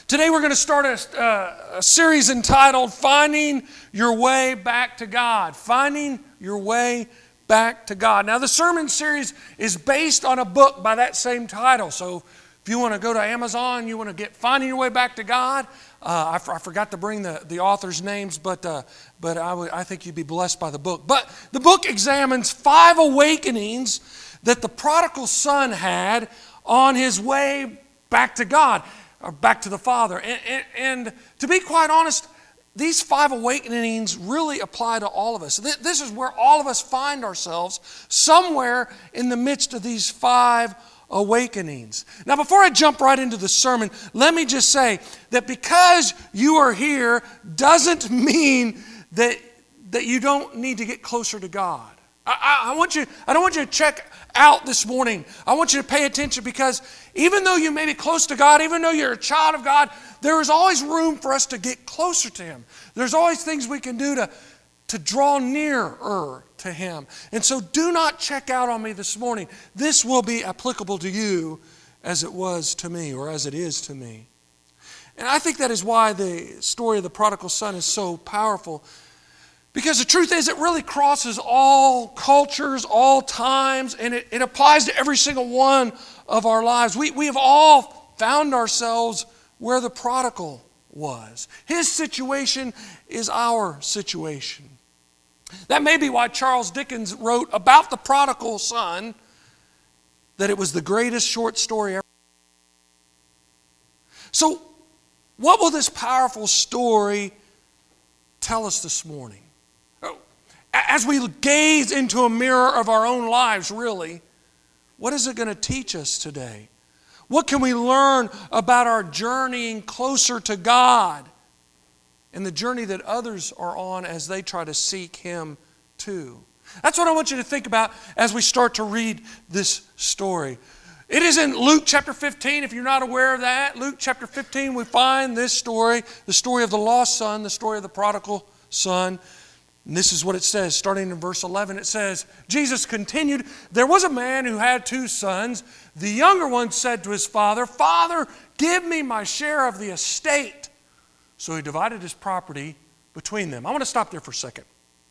Today we're going to start a series entitled Finding Your Way Back to God. Finding Your Way Back to God. Now the sermon series is based on a book by that same title. So if you want to go to Amazon, you want to get Finding Your Way Back to God. I forgot to bring the authors' names, but I think you'd be blessed by the book. But the book examines 5 awakenings that the prodigal son had on his way back to God, or back to the Father. And to be quite honest, these 5 awakenings really apply to all of us. This is where all of us find ourselves, somewhere in the midst of these 5 awakenings. Now, before I jump right into the sermon, let me just say that because you are here doesn't mean that you don't need to get closer to God. I don't want you to check out this morning. I want you to pay attention, because even though you may be close to God, even though you're a child of God, there is always room for us to get closer to Him. There's always things we can do to draw nearer to Him. And so do not check out on me this morning. This will be applicable to you as it was to me, or as it is to me. And I think that is why the story of the prodigal son is so powerful. Because the truth is, it really crosses all cultures, all times, and it applies to every single one of our lives. We have all found ourselves where the prodigal was. His situation is our situation. That may be why Charles Dickens wrote about the prodigal son that it was the greatest short story ever. So, what will this powerful story tell us this morning? As we gaze into a mirror of our own lives, really, what is it going to teach us today? What can we learn about our journeying closer to God and the journey that others are on as they try to seek Him too? That's what I want you to think about as we start to read this story. It is in Luke chapter 15, if you're not aware of that. Luke chapter 15, we find this story, the story of the lost son, the story of the prodigal son. And this is what it says, starting in verse 11. It says, Jesus continued, "There was a man who had 2 sons. The younger one said to his father, 'Father, give me my share of the estate.' So he divided his property between them." I want to stop there for a second.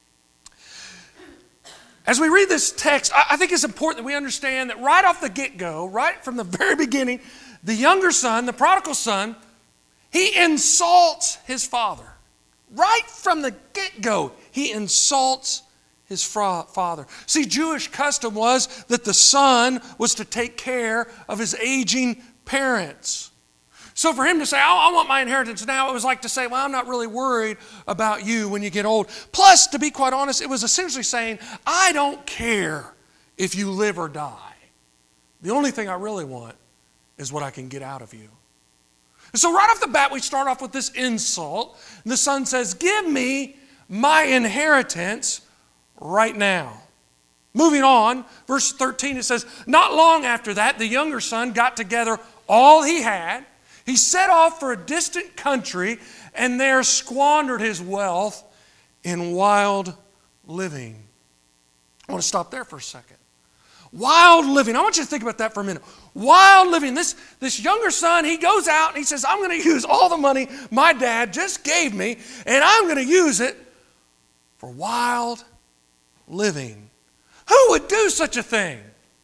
As we read this text, I think it's important that we understand that right off the get-go, right from the very beginning, the younger son, the prodigal son, he insults his father. Right from the get-go, he insults his father. See, Jewish custom was that the son was to take care of his aging parents. So for him to say, I want my inheritance now, it was like to say, well, I'm not really worried about you when you get old. Plus, to be quite honest, it was essentially saying, I don't care if you live or die. The only thing I really want is what I can get out of you. So right off the bat, we start off with this insult. And the son says, "Give me my inheritance right now." Moving on, verse 13, it says, "Not long after that, the younger son got together all he had. He set off for a distant country and there squandered his wealth in wild living." I want to stop there for a second. Wild living. I want you to think about that for a minute. Wild living. This younger son, he goes out and he says, I'm going to use all the money my dad just gave me, and I'm going to use it for wild living. Who would do such a thing?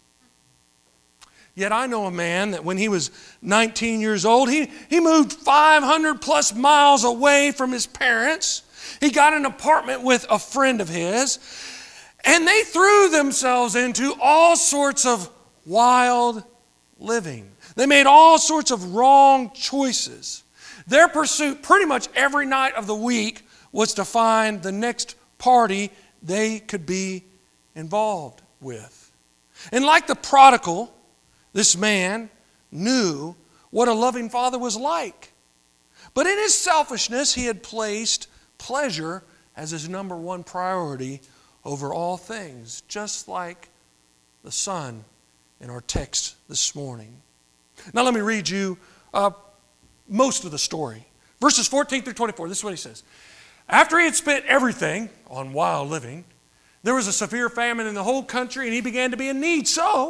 Yet I know a man that when he was 19 years old, he moved 500 plus miles away from his parents. He got an apartment with a friend of his, and they threw themselves into all sorts of wild living. They made all sorts of wrong choices. Their pursuit pretty much every night of the week was to find the next party they could be involved with. And like the prodigal, this man knew what a loving father was like. But in his selfishness, he had placed pleasure as his number 1 priority over all things, just like the son in our text this morning. Now let me read you most of the story. Verses 14 through 24, this is what he says. "After he had spent everything on wild living, there was a severe famine in the whole country, and he began to be in need. So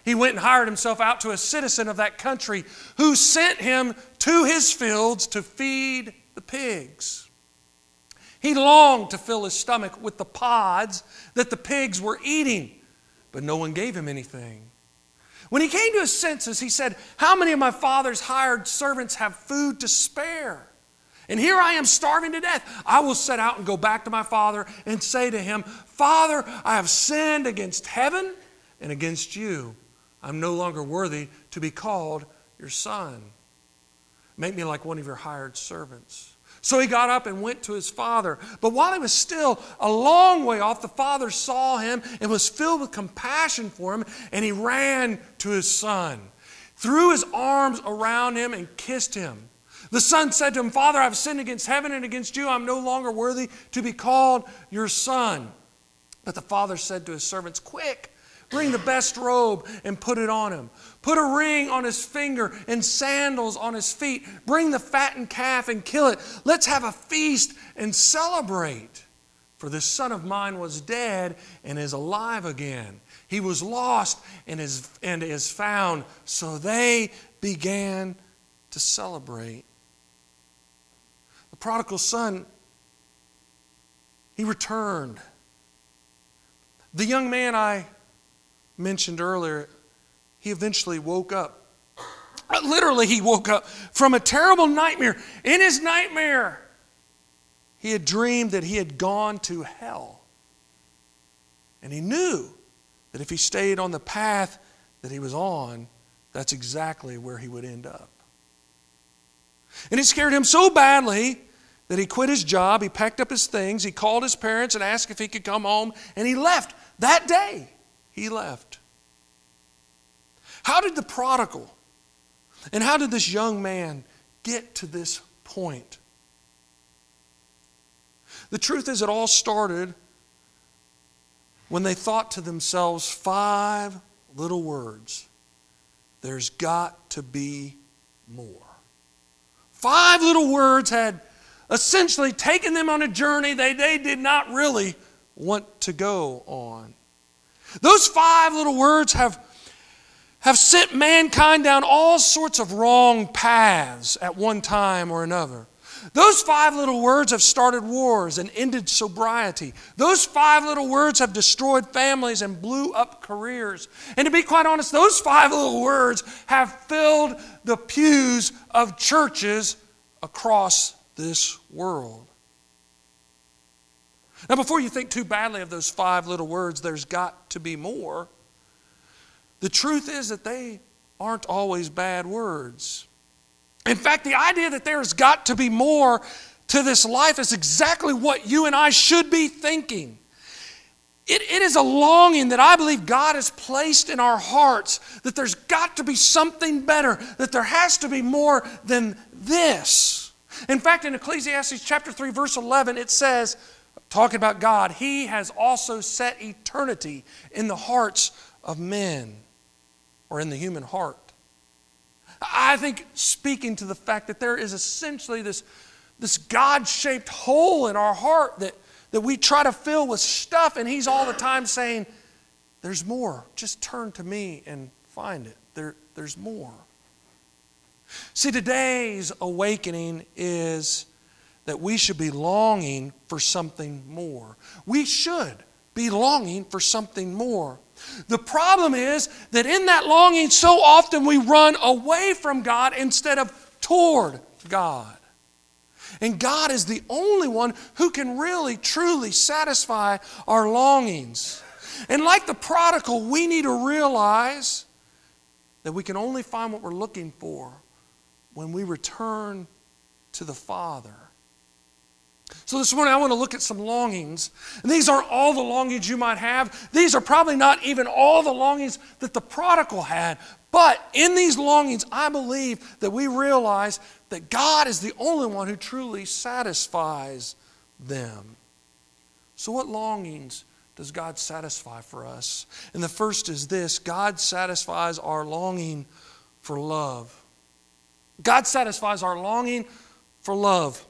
he went and hired himself out to a citizen of that country who sent him to his fields to feed the pigs. He longed to fill his stomach with the pods that the pigs were eating, but no one gave him anything. When he came to his senses, he said, "How many of my father's hired servants have food to spare? And here I am starving to death. I will set out and go back to my father and say to him, 'Father, I have sinned against heaven and against you. I'm no longer worthy to be called your son. Make me like one of your hired servants.' So he got up and went to his father. But while he was still a long way off, the father saw him and was filled with compassion for him, and he ran to his son, threw his arms around him, and kissed him. The son said to him, 'Father, I have sinned against heaven and against you. I'm no longer worthy to be called your son.' But the father said to his servants, 'Quick, bring the best robe and put it on him. Put a ring on his finger and sandals on his feet. Bring the fattened calf and kill it. Let's have a feast and celebrate. For this son of mine was dead and is alive again. He was lost and is found.' So they began to celebrate." The prodigal son, he returned. The young man I mentioned earlier, he eventually woke up. Literally, he woke up from a terrible nightmare. In his nightmare, he had dreamed that he had gone to hell. And he knew that if he stayed on the path that he was on, that's exactly where he would end up. And it scared him so badly that he quit his job, he packed up his things, he called his parents and asked if he could come home, and he left. That day, he left. How did the prodigal and how did this young man get to this point? The truth is, it all started when they thought to themselves 5 little words: there's got to be more. 5 little words had essentially taken them on a journey they did not really want to go on. Those 5 little words have sent mankind down all sorts of wrong paths at one time or another. Those 5 little words have started wars and ended sobriety. Those 5 little words have destroyed families and blew up careers. And to be quite honest, those 5 little words have filled the pews of churches across this world. Now, before you think too badly of those 5 little words, there's got to be more. The truth is that they aren't always bad words. In fact, the idea that there's got to be more to this life is exactly what you and I should be thinking. It is a longing that I believe God has placed in our hearts, that there's got to be something better, that there has to be more than this. In fact, in Ecclesiastes chapter 3, verse 11, it says, talking about God, He has also set eternity in the hearts of men, or in the human heart. I think speaking to the fact that there is essentially this God-shaped hole in our heart that we try to fill with stuff, and He's all the time saying, there's more. Just turn to me and find it. There's more. See, today's awakening is that we should be longing for something more. We should be longing for something more. The problem is that in that longing, so often we run away from God instead of toward God. And God is the only one who can really, truly satisfy our longings. And like the prodigal, we need to realize that we can only find what we're looking for when we return to the Father. So this morning I want to look at some longings. And these aren't all the longings you might have. These are probably not even all the longings that the prodigal had. But in these longings, I believe that we realize that God is the only one who truly satisfies them. So what longings does God satisfy for us? And the first is this: God satisfies our longing for love. God satisfies our longing for love.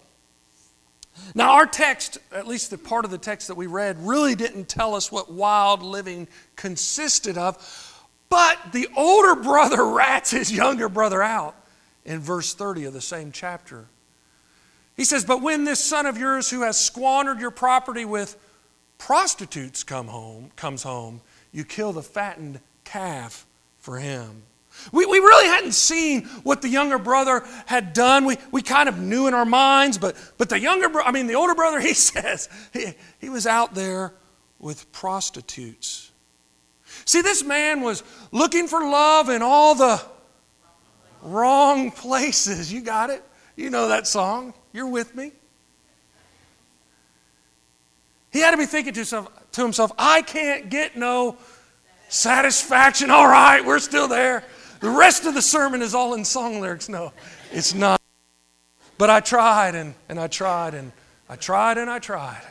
Now our text, at least the part of the text that we read, really didn't tell us what wild living consisted of. But the older brother rats his younger brother out in verse 30 of the same chapter. He says, but when this son of yours who has squandered your property with prostitutes comes home, you kill the fattened calf for him. We really hadn't seen what the younger brother had done. We kind of knew in our minds, but the older brother, he says, he was out there with prostitutes. See, this man was looking for love in all the wrong places. You got it? You know that song. You're with me. He had to be thinking to himself, I can't get no satisfaction. All right, we're still there. The rest of the sermon is all in song lyrics. No, it's not. But I tried and I tried and I tried and I tried.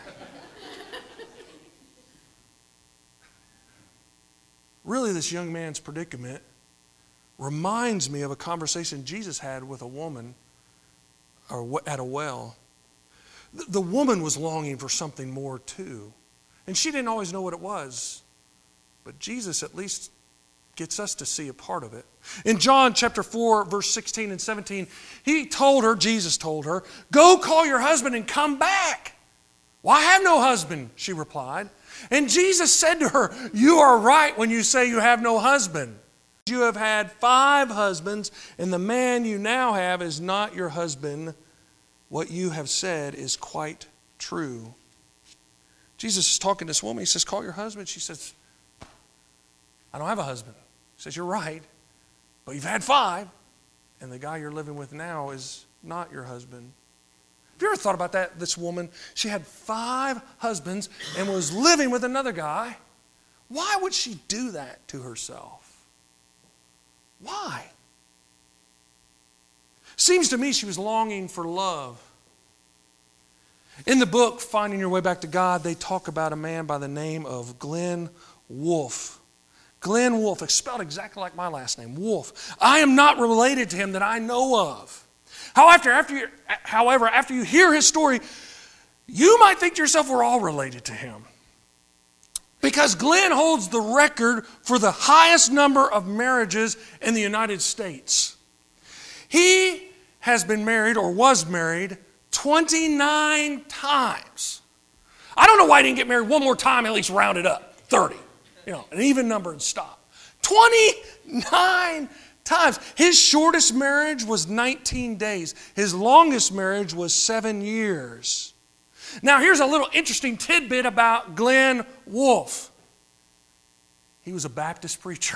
Really, this young man's predicament reminds me of a conversation Jesus had with a woman at a well. The woman was longing for something more too. And she didn't always know what it was. But Jesus at least gets us to see a part of it. In John chapter 4, verse 16 and 17, Jesus told her, go call your husband and come back. Well, I have no husband, she replied. And Jesus said to her, you are right when you say you have no husband. You have had 5 husbands, and the man you now have is not your husband. What you have said is quite true. Jesus is talking to this woman. He says, call your husband. She says, I don't have a husband. He says, you're right, but you've had 5, and the guy you're living with now is not your husband. Have you ever thought about that? This woman, she had 5 husbands and was living with another guy. Why would she do that to herself? Why? Seems to me she was longing for love. In the book, Finding Your Way Back to God, they talk about a man by the name of Glenn Wolfe. Glenn Wolfe, it's spelled exactly like my last name, Wolfe. I am not related to him that I know of. However, after you hear his story, you might think to yourself, we're all related to him. Because Glenn holds the record for the highest number of marriages in the United States. He has been married or was married 29 times. I don't know why he didn't get married one more time, at least round it up, 30. An even number and stop. 29 times. His shortest marriage was 19 days. His longest marriage was 7 years. Now, here's a little interesting tidbit about Glenn Wolfe. He was a Baptist preacher.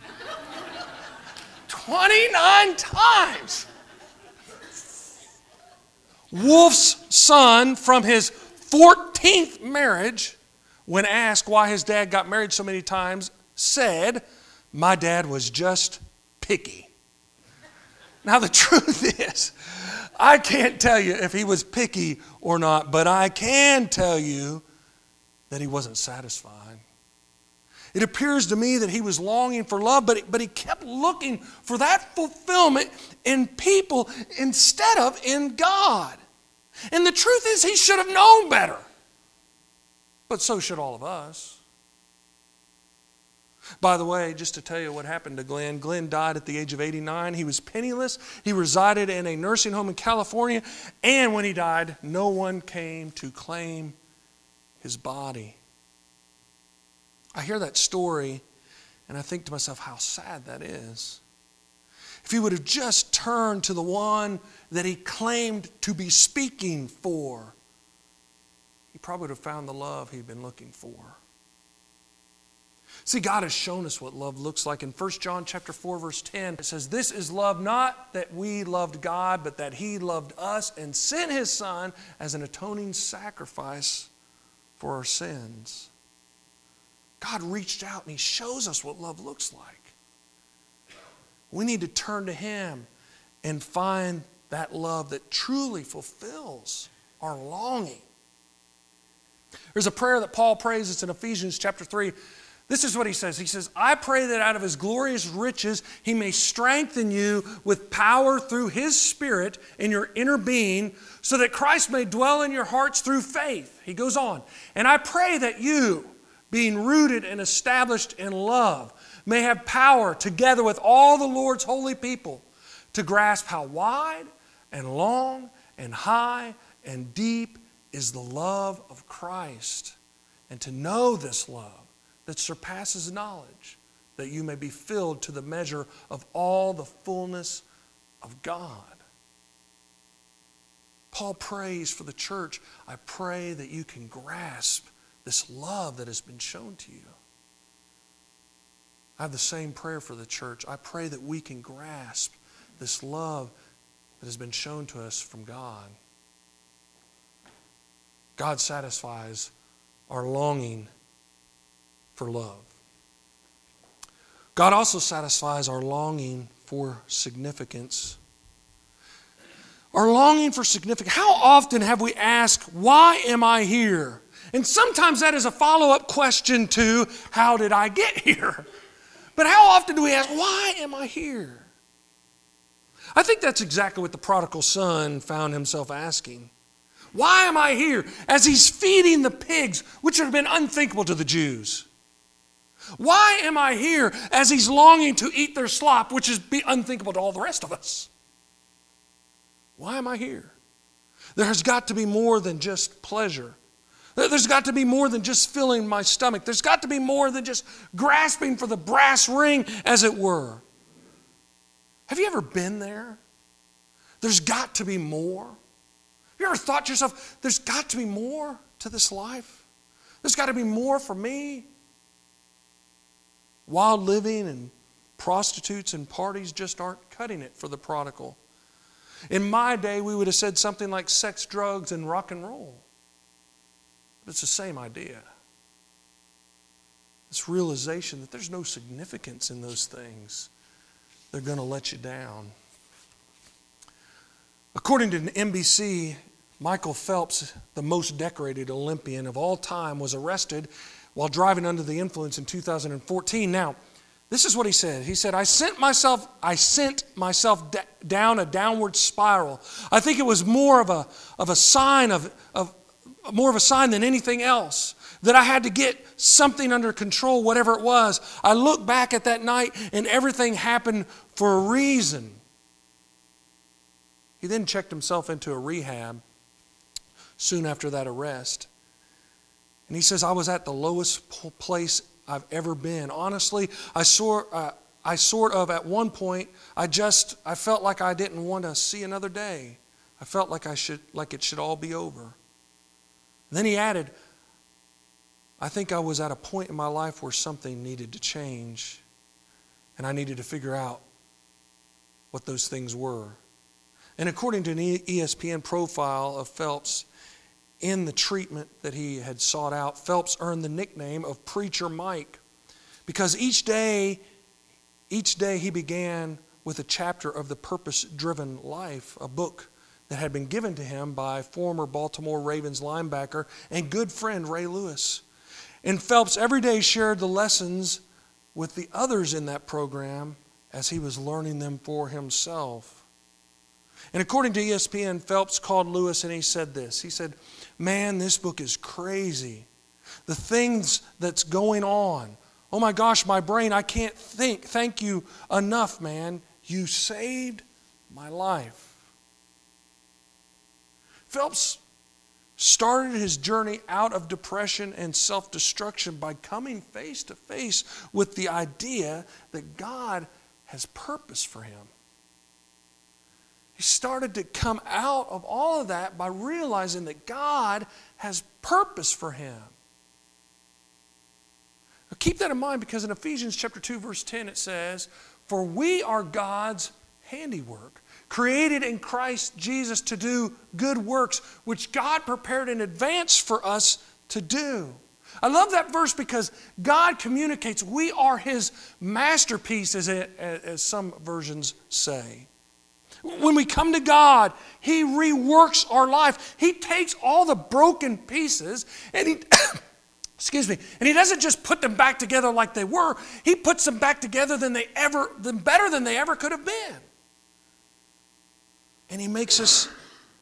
29 times. Wolfe's son, from his 14th marriage, when asked why his dad got married so many times, said, my dad was just picky. Now the truth is, I can't tell you if he was picky or not, but I can tell you that he wasn't satisfied. It appears to me that he was longing for love, but he kept looking for that fulfillment in people instead of in God. And the truth is, he should have known better. But so should all of us. By the way, just to tell you what happened to Glenn, Glenn died at the age of 89. He was penniless. He resided in a nursing home in California. And when he died, no one came to claim his body. I hear that story and I think to myself, how sad that is. If he would have just turned to the one that he claimed to be speaking for, he probably would have found the love he'd been looking for. See, God has shown us what love looks like. In 1 John chapter 4, verse 10, it says, this is love, not that we loved God, but that he loved us and sent his Son as an atoning sacrifice for our sins. God reached out and he shows us what love looks like. We need to turn to him and find that love that truly fulfills our longing. There's a prayer that Paul prays. It's in Ephesians chapter 3. This is what he says. He says, I pray that out of his glorious riches he may strengthen you with power through his Spirit in your inner being, so that Christ may dwell in your hearts through faith. He goes on. And I pray that you, being rooted and established in love, may have power, together with all the Lord's holy people, to grasp how wide and long and high and deep is the love of Christ, and to know this love that surpasses knowledge, that you may be filled to the measure of all the fullness of God. Paul prays for the church. I pray that you can grasp this love that has been shown to you. I have the same prayer for the church. I pray that we can grasp this love that has been shown to us from God. God satisfies our longing for love. God also satisfies our longing for significance. Our longing for significance. How often have we asked, why am I here? And sometimes that is a follow-up question to, how did I get here? But how often do we ask, why am I here? I think that's exactly what the prodigal son found himself asking. Why am I here? As he's feeding the pigs, which would have been unthinkable to the Jews. Why am I here? As he's longing to eat their slop, which is unthinkable to all the rest of us. Why am I here? There has got to be more than just pleasure. There's got to be more than just filling my stomach. There's got to be more than just grasping for the brass ring, as it were. Have you ever been there? There's got to be more. Have you ever thought to yourself, there's got to be more to this life? There's got to be more for me? Wild living and prostitutes and parties just aren't cutting it for the prodigal. In my day, we would have said something like sex, drugs, and rock and roll. But it's the same idea. This realization that there's no significance in those things. They're going to let you down. According to NBC, Michael Phelps, the most decorated Olympian of all time, was arrested while driving under the influence in 2014. Now, this is what he said. He said, I sent myself down a downward spiral. I think it was more of a sign than anything else, that I had to get something under control, whatever it was. I look back at that night and everything happened for a reason. He then checked himself into a rehab soon after that arrest. And he says, I was at the lowest place I've ever been. Honestly, I sort of at one point, I felt like I didn't want to see another day. I felt like it should all be over. And then he added, I think I was at a point in my life where something needed to change, and I needed to figure out what those things were. And according to an ESPN profile of Phelps, in the treatment that he had sought out, Phelps earned the nickname of Preacher Mike, because each day he began with a chapter of The Purpose-Driven Life, a book that had been given to him by former Baltimore Ravens linebacker and good friend Ray Lewis. And Phelps every day shared the lessons with the others in that program as he was learning them for himself. And according to ESPN, Phelps called Lewis and he said this. He said, man, this book is crazy. The things that's going on. Oh my gosh, my brain, I can't think. Thank you enough, man. You saved my life. Phelps started his journey out of depression and self-destruction by coming face to face with the idea that God has purpose for him. He started to come out of all of that by realizing that God has purpose for him. Now keep that in mind, because in Ephesians chapter 2, verse 10, it says, for we are God's handiwork, created in Christ Jesus to do good works, which God prepared in advance for us to do. I love that verse because God communicates we are His masterpiece, as some versions say. When we come to God, He reworks our life. He takes all the broken pieces and He and He doesn't just put them back together like they were. He puts them back together better than they ever could have been. And He makes us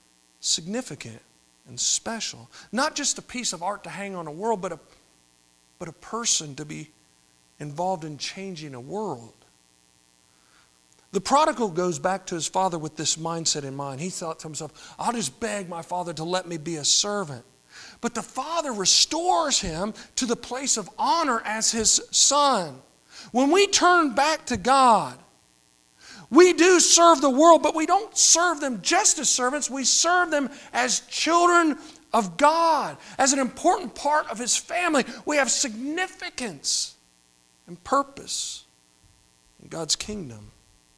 significant and special. Not just a piece of art to hang on a wall, but but a person to be involved in changing a world. The prodigal goes back to his father with this mindset in mind. He thought to himself, I'll just beg my father to let me be a servant. But the father restores him to the place of honor as his son. When we turn back to God, we do serve the world, but we don't serve them just as servants. We serve them as children of God, as an important part of His family. We have significance and purpose in God's kingdom.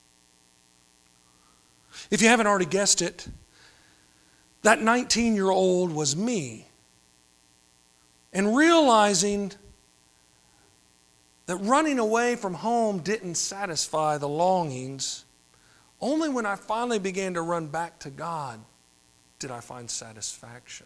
If you haven't already guessed it, that 19-year-old was me. And realizing that running away from home didn't satisfy the longings, only when I finally began to run back to God did I find satisfaction.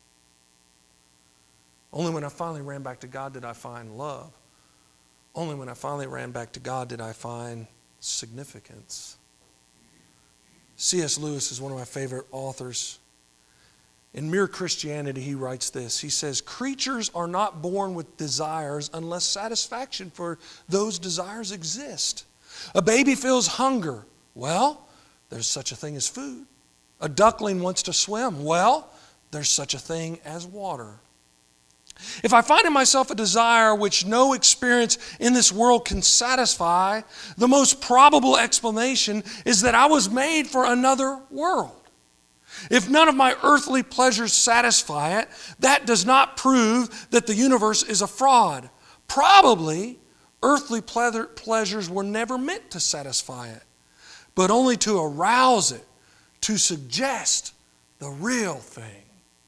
Only when I finally ran back to God did I find love. Only when I finally ran back to God did I find significance. C.S. Lewis is one of my favorite authors. In Mere Christianity, he writes this. He says, creatures are not born with desires unless satisfaction for those desires exist. A baby feels hunger. Well, there's such a thing as food. A duckling wants to swim. Well, there's such a thing as water. If I find in myself a desire which no experience in this world can satisfy, the most probable explanation is that I was made for another world. If none of my earthly pleasures satisfy it, that does not prove that the universe is a fraud. Probably, earthly pleasures were never meant to satisfy it, but only to arouse it, to suggest the real thing.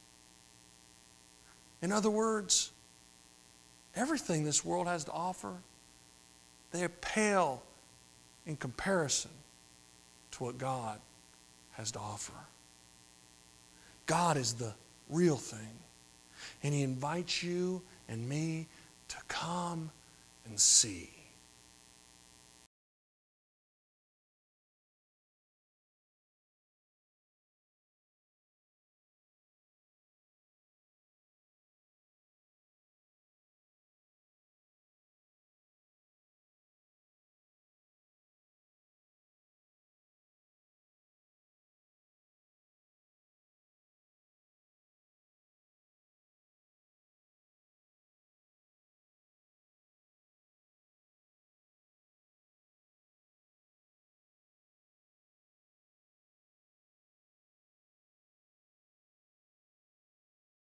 In other words, everything this world has to offer, they pale in comparison to what God has to offer. God is the real thing. And He invites you and me to come and see.